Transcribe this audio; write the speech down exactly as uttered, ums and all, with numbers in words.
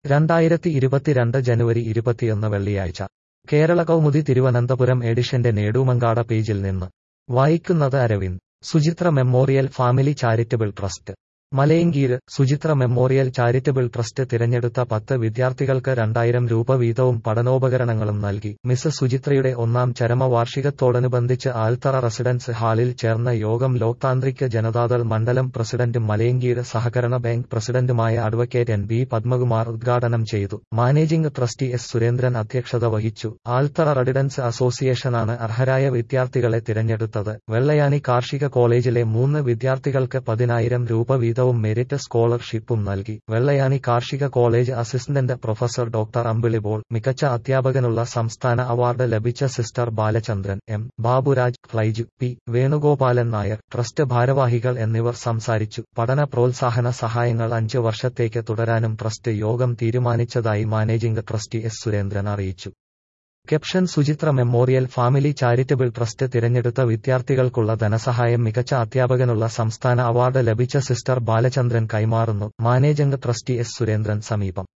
രണ്ടായിരത്തി ഇരുപത്തിരണ്ട് ജനുവരി ഇരുപത്തിയൊന്ന് വെള്ളിയാഴ്ച കേരള കൗമുദി തിരുവനന്തപുരം എഡിഷന്റെ നേടൂമങ്കാട പേജിൽ നിന്ന് വായിക്കുന്നത് Aravind. Suchitra memorial family charitable trust മലയങ്കീര്. സുചിത്ര മെമ്മോറിയൽ ചാരിറ്റബിൾ ട്രസ്റ്റ് തിരഞ്ഞെടുത്ത പത്ത് വിദ്യാർത്ഥികൾക്ക് രണ്ടായിരം രൂപ വീതവും പഠനോപകരണങ്ങളും നൽകി. മിസ് സുചിത്രയുടെ ഒന്നാം ചരമവാർഷികത്തോടനുബന്ധിച്ച് ആൽത്തറ റെസിഡൻസ് ഹാളിൽ ചേർന്ന യോഗം ലോക് താന്ത്രിക് ജനതാദൾ മണ്ഡലം പ്രസിഡന്റും മലയങ്കീര് സഹകരണ ബാങ്ക് പ്രസിഡന്റുമായ അഡ്വക്കേറ്റ് എൻ ബി പത്മകുമാർ ഉദ്ഘാടനം ചെയ്തു. മാനേജിംഗ് ട്രസ്റ്റി എസ് സുരേന്ദ്രൻ അധ്യക്ഷത വഹിച്ചു. ആൽത്തറ റെസിഡൻസ് അസോസിയേഷനാണ് അർഹരായ വിദ്യാർത്ഥികളെ തിരഞ്ഞെടുത്തത്. വെള്ളയാനി കാർഷിക കോളേജിലെ മൂന്ന് വിദ്യാർത്ഥികൾക്ക് പതിനായിരം രൂപ വീതം വും മെരിറ്റ് സ്കോളർഷിപ്പും നൽകി. വെള്ളയാനി കാർഷിക കോളേജ് അസിസ്റ്റന്റ് പ്രൊഫസർ ഡോക്ടർ അമ്പിളിബോൾ, മികച്ച അധ്യാപകനുള്ള സംസ്ഥാന അവാർഡ് ലഭിച്ച സിസ്റ്റർ ബാലചന്ദ്രൻ, എം ബാബുരാജ്, ഫ്ലൈജു പി വേണുഗോപാലൻ നായർ, ട്രസ്റ്റ് ഭാരവാഹികൾ എന്നിവർ സംസാരിച്ചു. പഠന പ്രോത്സാഹന സഹായങ്ങൾ അഞ്ച് വർഷത്തേക്ക് തുടരാനും ട്രസ്റ്റ് യോഗം തീരുമാനിച്ചതായി മാനേജിംഗ് ട്രസ്റ്റി എസ് സുരേന്ദ്രൻ അറിയിച്ചു. Caption Suchitra memorial family charitable trust തിരഞ്ഞെടുത്ത വിദ്യാർത്ഥികൾക്കുള്ള ധനസഹായം മികച്ച അധ്യാപകനുള്ള സംസ്ഥാന അവാർഡ് ലഭിച്ച സിസ്റ്റർ ബാലചന്ദ്രൻ കൈമാറുന്നു. മാനേജിംഗ് ട്രസ്റ്റി എസ് സുരേന്ദ്രൻ സമീപം